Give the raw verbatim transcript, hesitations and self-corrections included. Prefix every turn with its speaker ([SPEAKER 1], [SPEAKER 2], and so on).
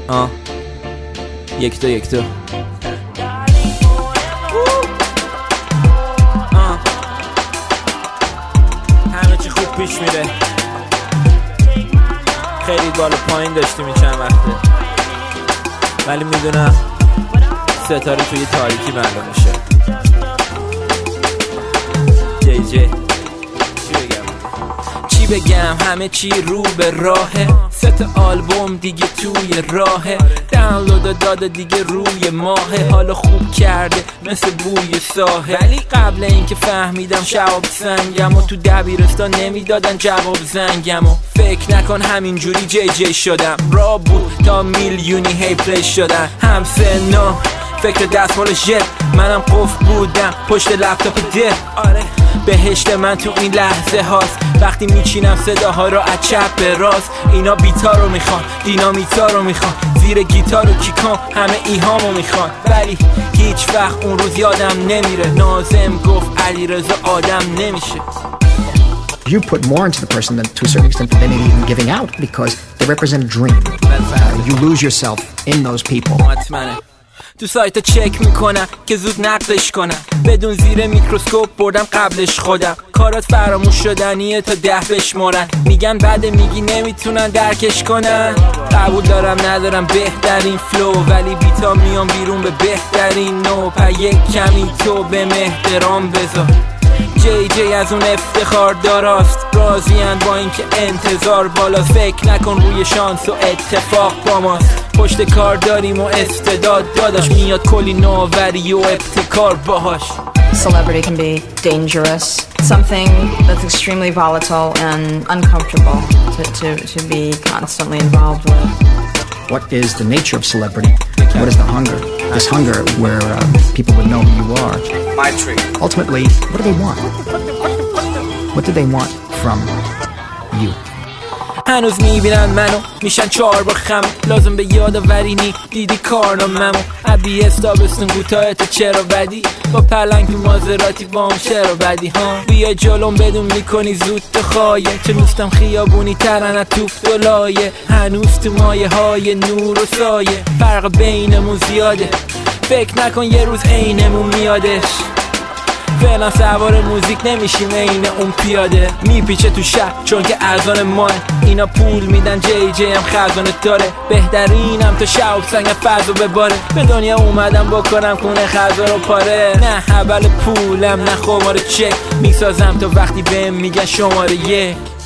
[SPEAKER 1] آه یک دو یک دو آه همه چی خوب پیش میره. خیلی بالا پایین داشتیم این چند وقته، ولی میدونم ستاره توی تاریکی معلوم میشه. جی جی چی بگم، همه چی رو به راهه. ست آلبوم دیگه توی راهه، دانلود داده دیگه روی ماهه. حالا خوب کرده مثل بوی ساحه، ولی قبل اینکه فهمیدم شواب سنگم و تو دبیرستان نمیدادن جواب زنگم و فکر نکن همینجوری جی جی شدم. را بود تا میلیونی هی پلی شدن. هم سنا فکر دستمال ژت، منم قفل بودم پشت لپتاپ ده. آره بهشت من تو این لحظه هاست وقتی میچینم صداها رو از چپ به راست. اینا بیتا رو میخوان، دینامیتا رو میخوان، زیر گیتار و کیکام همه ایهامو میخوان، ولی هیچ وقت اون روز یادم نمیره. ناظم گفت علیرضا آدم نمیشه.
[SPEAKER 2] You put more into the person than to a certain extent than even giving out, because they represent a dream. Uh, you lose yourself in those people.
[SPEAKER 1] تو سایت چک میکنم که زود نقدش کنم، بدون زیر میکروسکوپ بردم قبلش خودم. کارات فراموش شدنیه تا ده بشمارن، میگن بعد میگی نمیتونن درکش کنن. قبول دارم ندارم بهترین فلو، ولی بیتا میام بیرون به بهترین نو. پا یک کمی تو به احترام بذار. جی جی از اون افتخار داراست، راضین با اینکه انتظار بالا. فکر نکن روی شانس و اتفاق با ماست، پشت کار داریم و استعداد داداش. میاد کلی نوآوری و ابتکار باهاش.
[SPEAKER 3] Celebrity can be dangerous, something that's extremely volatile and uncomfortable to, to, to be constantly involved with.
[SPEAKER 2] What is the nature of celebrity? What is the hunger? This hunger where uh, people would know who you are.
[SPEAKER 1] My tree.
[SPEAKER 2] Ultimately, what do they want? What do they want from you?
[SPEAKER 1] هنوز میبینن منو میشن چهار با خم، لازم به یادآوری نی دیدی کارنامه‌مو. ابی استابستون کوتاه تو چرا بدی، با پلنگ تو مازراتی با هم چرا بدی ها. بیا جلوم بدون میکنی زود تو خایه، چه نیستم خیابونی ترن از توپ دلایه. هنوز تو مایه های نور و سایه، فرق بینمون زیاده، فکر نکن یه روز عینمون میادش. فعلا سوار موزیک نمیشیم عین اون پیاده، میپیچه تو شهر چون که اذان ماه. اینا پول میدن جی جی هم خزانه داره، بهترینم تا شعب سنگ فضا بباره. به دنیا اومدم بکنم خونه خزا رو پاره، نه حبل پولم نه خمار چک، میسازم تا وقتی بهم میگن شماره یک.